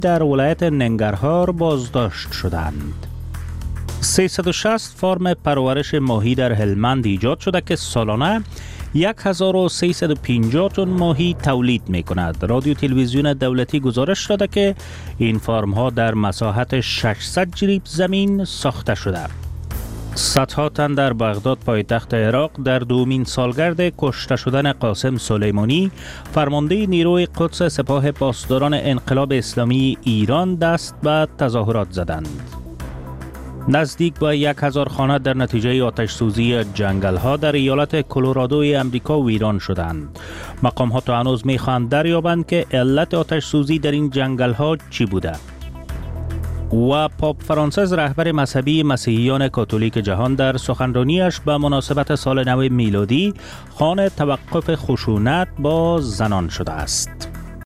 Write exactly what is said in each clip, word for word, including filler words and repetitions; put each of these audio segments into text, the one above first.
در ولایت ننگرهار بازداشت شدند. سیصد و شصت فرم پرورش ماهی در هلمند ایجاد شده که سالانه هزار و سیصد و پنجاه تن ماهی تولید می کند. رادیو تلویزیون دولتی گزارش داده که این فرم ها در مساحت ششصد جریب زمین ساخته شده. صدها تن در بغداد پایتخت عراق در دومین سالگرد کشته شدن قاسم سلیمانی فرمانده نیروی قدس سپاه پاسداران انقلاب اسلامی ایران دست به تظاهرات زدند. نزدیک به یک هزار خانه در نتیجه آتش سوزی جنگل ها در ایالت کلرادوی امریکا ویران شدند. مقام ها تا هنوز می خواهند دریابند که علت آتش سوزی در این جنگل ها چی بوده. و پاپ فرانسیس رهبر مذهبی مسیحیان کاتولیک جهان در سخنرانیش به مناسبت سال نو میلادی خوان توقف خشونت با زنان شده است.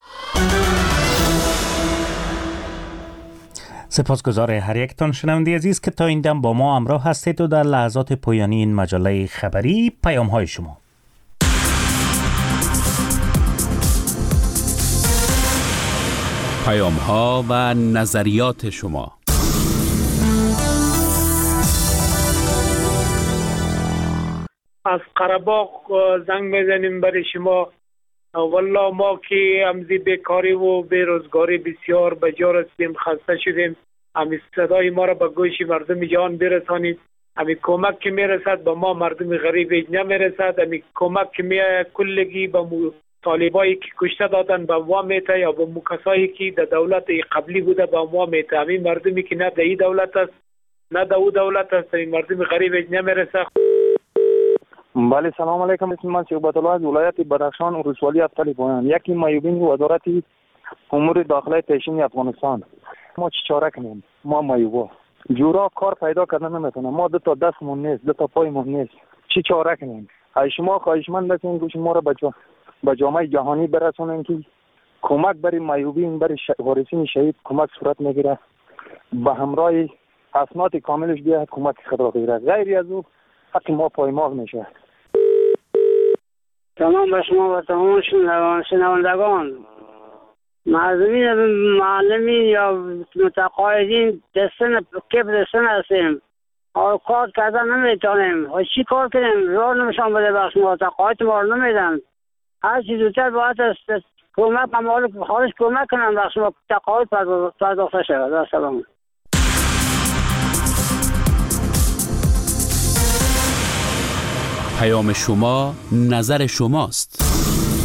سپاسگزار هر یکتان شنونده عزیز که تا این دم با ما همراه هستید و در لحظات پایانی این مجله خبری پیام های شما. پیام ها و نظریات شما. از قره‌باغ زنگ میزنیم برای شما. والله ما که امزی بیکاری و بیروزگاری بسیار بجار هستیم، خسته شدیم. همین صدای ما را به گوش مردم جهان برسانید. همین کمک که میرسد به ما مردم غریب نمیرسد. همین کمک که می کلگی به طالبایی که کشته دادن به ما میته یا به کسایی که در دولت قبلی بوده به ما میته. همین مردمی که نه در این دولت است نه در او دولت است، این مردم غریب نمیرسه. بله سلام علیکم. اسم من شعبت الله از ولایت بدخشان ولسوالی افتالی پایان. یکی مایوبین وزارت امور داخلی پیشین افغانستان. ما چی چاره کنیم؟ ما مایوبا جورا کار پیدا کردن نمیتونه. ما دو تا دستمون نیست، دو تا پایمون نیست. چی چاره کنیم؟ ای شما خواهشمند هستین گوش ما را بچا به جامعه جهانی برسونن که کمک برای مایوبین، برای وارثین شهید کمک صورت میگیره. به همراه اسناد کاملش بیاد کمک خدا بگیره. غیر از او حق ما پایمال میشه. تمام به شما و تمام شنوندگان، معذورین معلمین یا متقاعدین دستن کپ دستن هستیم. اور کار کردن نمیتونیم. و چی کار کنیم؟ راه نمیشان بده بخش ما تقاعد ما رو نمیدن. هر چیز زودتر باید است کمک اموال خارج کمک کنن بخش ما تقاعد پرداخته شود. و سلام. پیام شما نظر شماست.